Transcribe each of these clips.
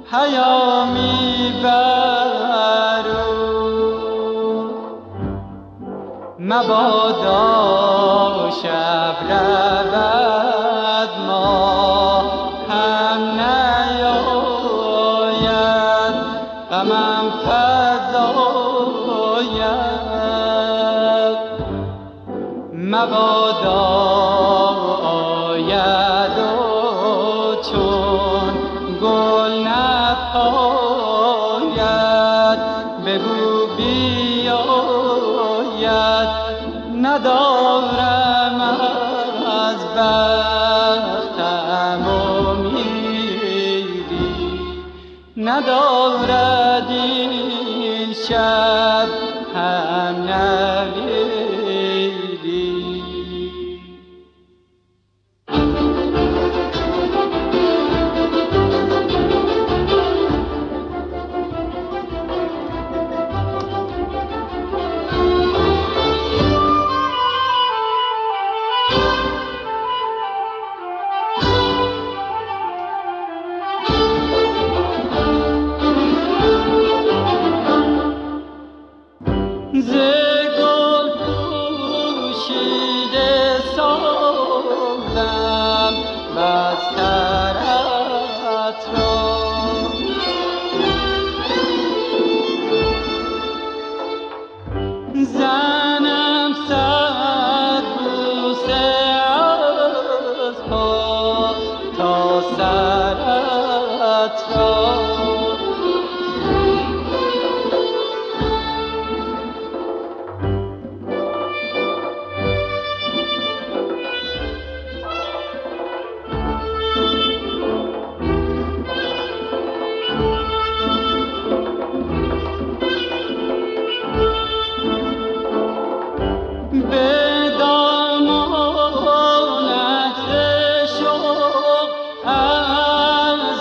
پیامی برو مبادا شب رود ما هم نیاید غمم فزاید مبادا آید و چون گل نپاید بگو بیاید ندارم از بختم امیدی ندارد این شب هم نویدی ز گل پوشیده سازم بسترت را زنم صد بوسه از پا تا سرت را به دامانت شوق از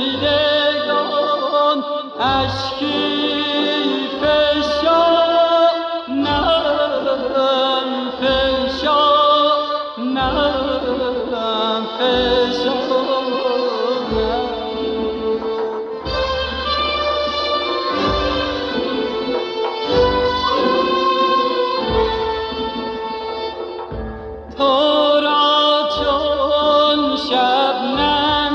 دیدگان اشکی فشانم تو را چون شبنم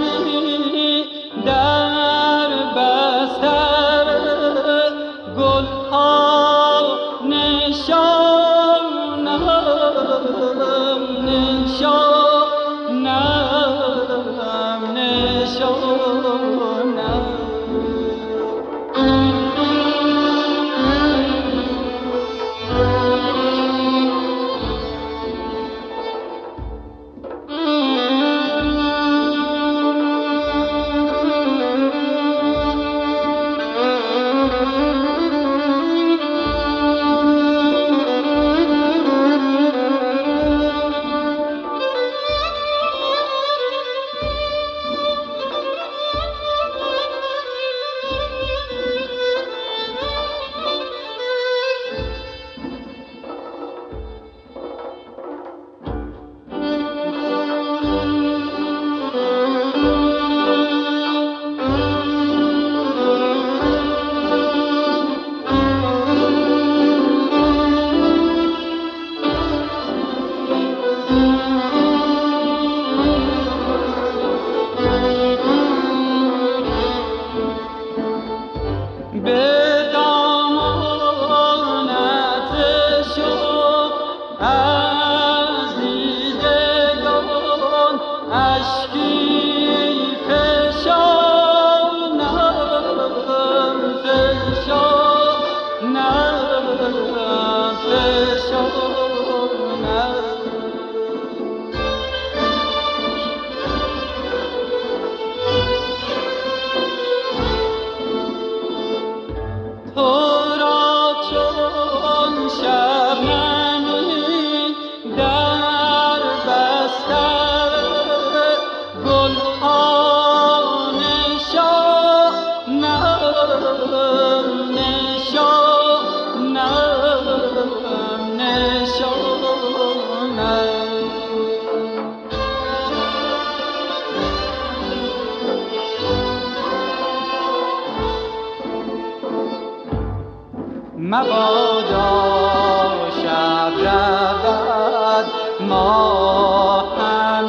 مبادا شب رود ماه هم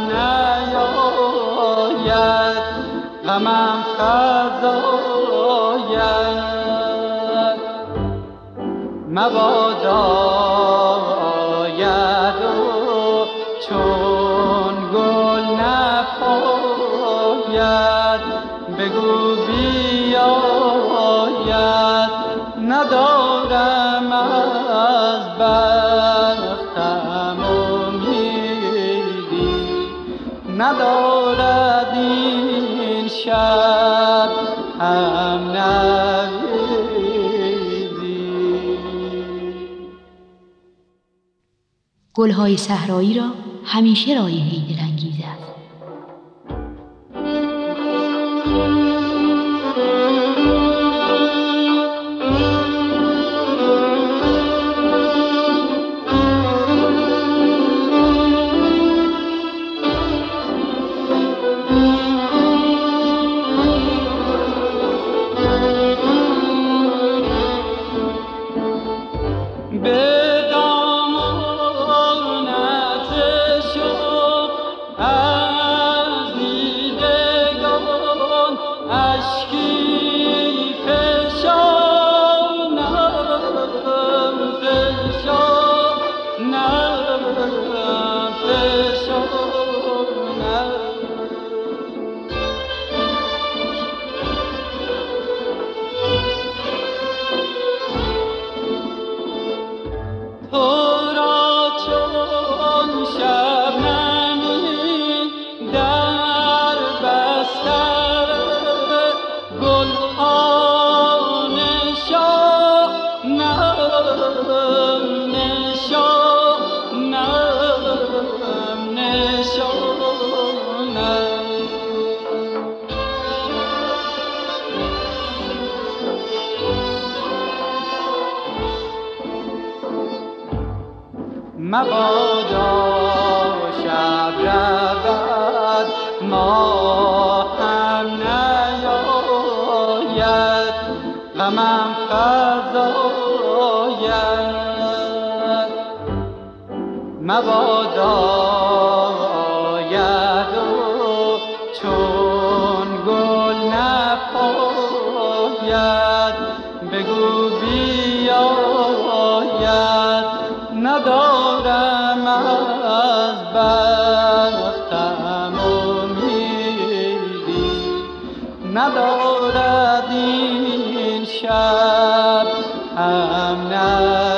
نیاید غمم فزاید مبادا آید و چون گل نپاید بگو بیاید ندارم از بختم امیدی ندارد این شب هم نویدی. گلهای صحرایی را همیشه رایحه‌ای دلانگیز است. مبادا شب رود ماه هم نیاید غمم فزاید مبادا آید و چون گل نپاید بگو بیاید ندارم از بختم امیدی ندارد این شب هم